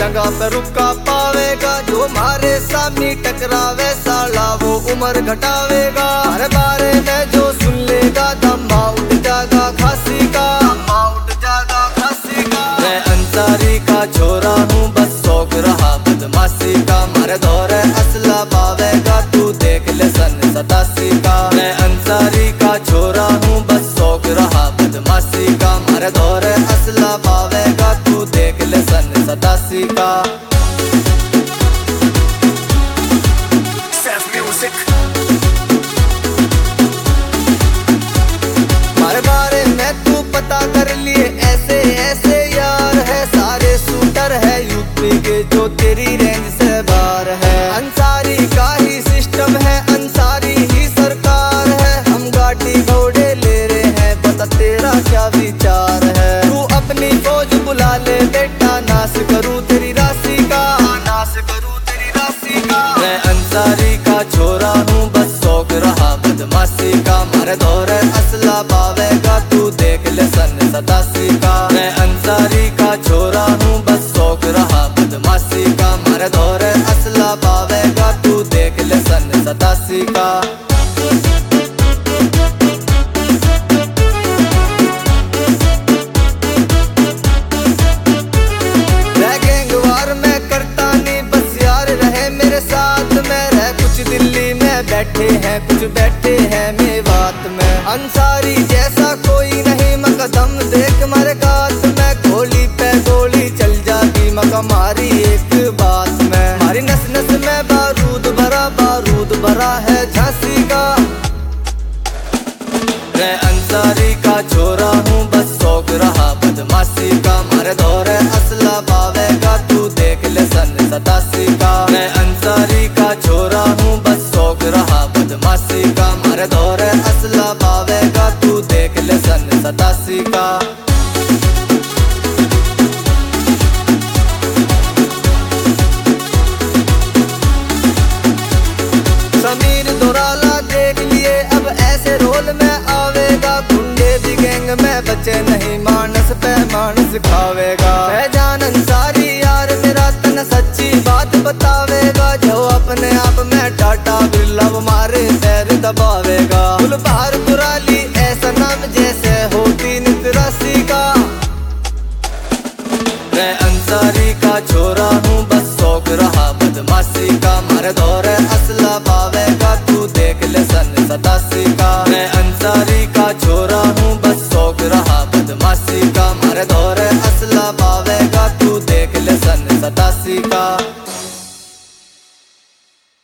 जगह पे रुका पावेगा, जो मारे सामने टकरावे साला वो उम्र घटावेगा। हर बारे में जो सुन लेगा दम्मा उठ जाएगा खांसी का, दम्मा उठ जाएगा खांसी का। मैं अंसारी का छोरा हूँ बस शौक रहा बदमाशी का, मारे दौरे असला पावेगा तू देख ले सन 87 का। मैं अंसारी का छोरा हूँ बस शौक रहा बदमाशी का, मारे दौरे असला पावेगा तू देख ले सन 87 का। मारे बारे में तू पता कर लिए ऐसे ऐसे यार है, सारे शूटर है यूपी के जो तेरी रेंज से बाहर है। अंसारी का ही सिस्टम है, अंसारी ही सरकार है, हम गाड़ी घोड़े ले रहे हैं, बता तेरा क्या विचार है। तू अपनी फौज बुला ले बेटा, नाश करूँ तेरी राशि का, नाश करूँ तेरी राशि का। मैं अंसारी का छोरा हूँ बस शौक रहा बदमाशी का, मारे दौरे असला पावेगा तू देख ले सन 87 का। मैं अंसारी का छोरा हूँ बस शौक रहा बदमाशी का, मारे दौरे असला पावेगा तू देख ले सन 87 का। गैंगवार में करता नहीं बस यार रहे मेरे साथ में, रह कुछ दिल्ली में बैठे हैं कुछ बैठे हैं मेवात में। अंसारी जैसा कोई नहीं मकदम देख मारे गात में, गोली पे गोली चल जाती मका मारी एक बात में। मारी नस नस में बारूद भरा है झांसी का। मैं अंसारी का छोरा हूँ बस शौक रहा बदमाशी का, मारे दौरे असला पावेगा तू देख ले सन 87 का। मैं अंसारी का छोरा हूँ बस शौक रहा बदमाशी का, मारे दौरे असला पावेगा तू देख ले सन 87 का। समीर दोराला देख लिए अब ऐसे रोल में आवेगा, गुंडे भी गैंग में बचे नहीं मानस पे मानस खावेगा। फैजान अंसारी यार मेरा तन सच्ची बात बतावेगा, जो अपने आप में टाटा बिरला मारे पैर दबावेगा। गुलबहार कुराली ऐसा नाम जैसे होती नित राशि का। मैं अंसारी का छोरा हूँ बस शौक रहा बदमाशी का, मारे दौरे असला पावेगा तू देख ले सन 87 का। मैं अंसारी का छोरा हूँ बस शौक रहा बदमाशी का, मारे दौरे असला पावेगा तू देख ले सन 87 का।